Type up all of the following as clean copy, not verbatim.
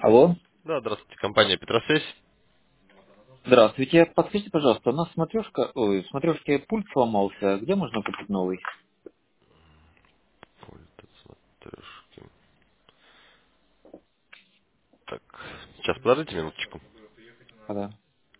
Алло, Да, здравствуйте, компания Петросвязь. здравствуйте. Подскажите, пожалуйста, у нас в смотрешке пульт сломался. Где можно купить новый? Пульт от смотрешки. Так, сейчас подождите минуточку. Да.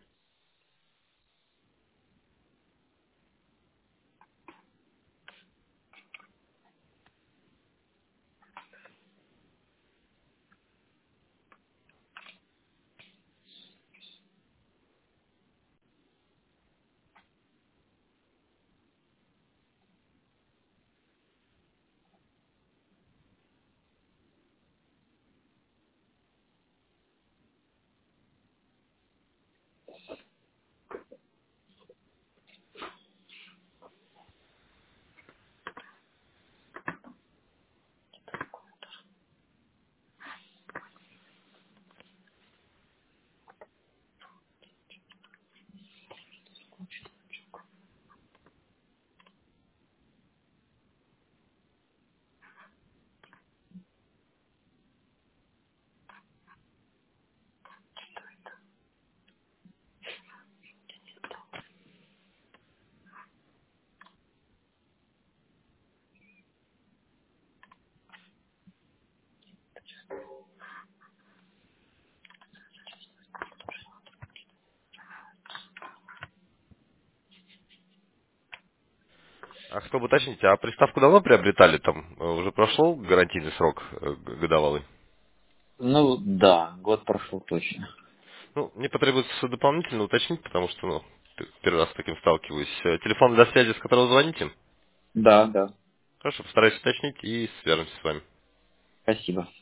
А чтобы уточнить, а приставку давно приобретали? Там уже прошел гарантийный срок годовалый? Ну, да, год прошел точно. Ну, мне потребуется дополнительно уточнить, потому что, первый раз с таким сталкиваюсь. Телефон для связи, с которого звоните? Да, да. Хорошо, постараюсь уточнить и свяжемся с вами. Спасибо.